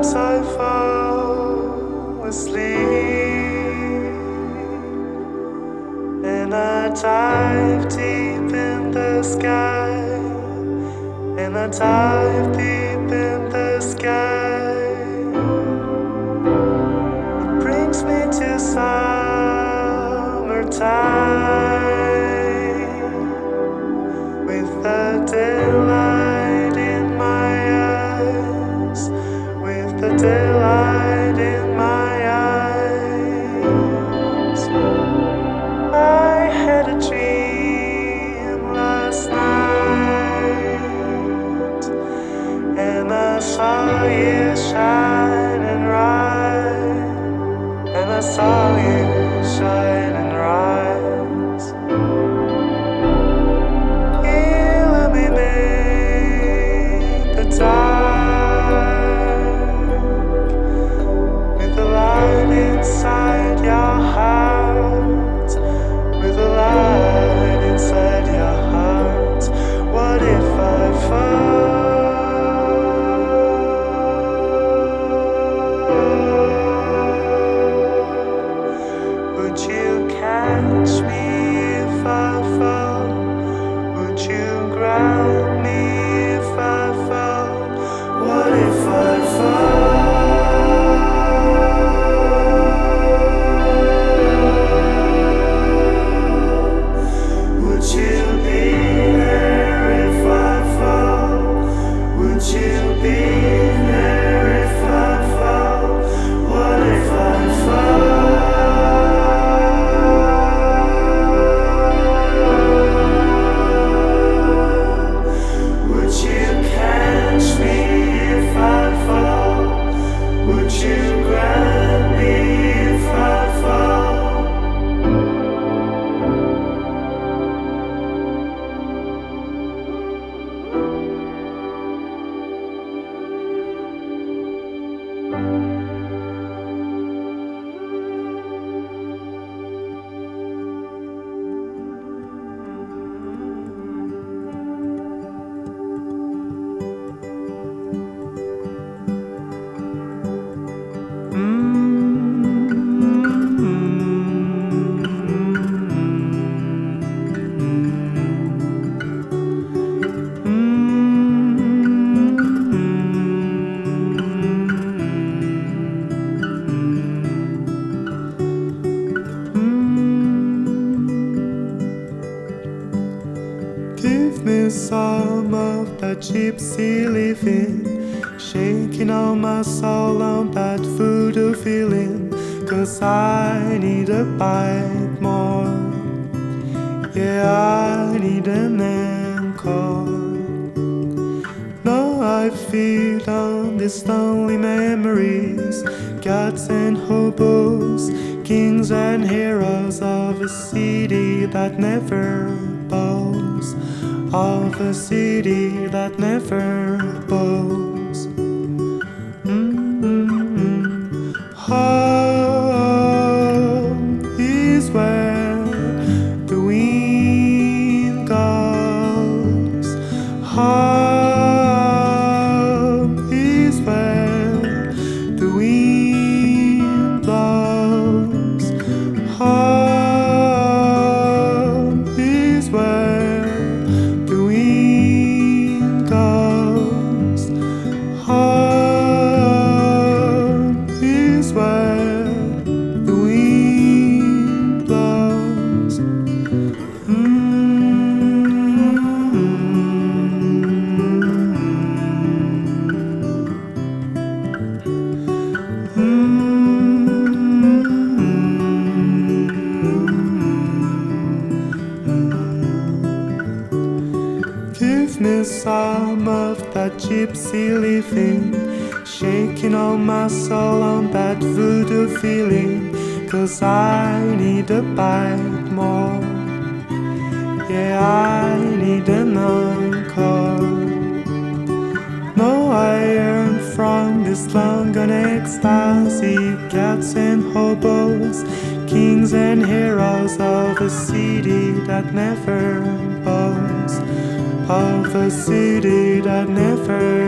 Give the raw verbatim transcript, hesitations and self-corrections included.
I fall asleep and I dive deep in the sky, and I dive deep in the sky. It brings me to summertime with the daylight in my eyes, with the daylight in my eyes. I had a dream last night, and I saw you shining bright, and I saw you shining bright, illuminate the dark with the light inside your heart, with the light inside your heart. What if I fall? Would you catch me if I fall? Would you grab me if I fall? What if I fall? Would you be there if I fall? Would you be there if I fall? What if I fall? Would you catch me if I fall? Would you grab me if I fall? Give me some of that gypsy living, shaking on my soul on that voodoo feeling. Cause I need a bite more, yeah, I need an encore. No, I feed on these lonely memories, gods and hobos, kings and heroes of a city that never bows, of a city that never bows. Mm-hmm. Home is where the wind goes. Home is where the wind blows. Home is where the wind goes. Home is where the wind blows. Give me some of that gypsy living, shaking on my soul on that voodoo feeling. Cause I need a bite more, yeah, I need an encore. No, I yearn from this long gone ecstasy, cats and hobos, kings and heroes of a city that never bows, of a city that never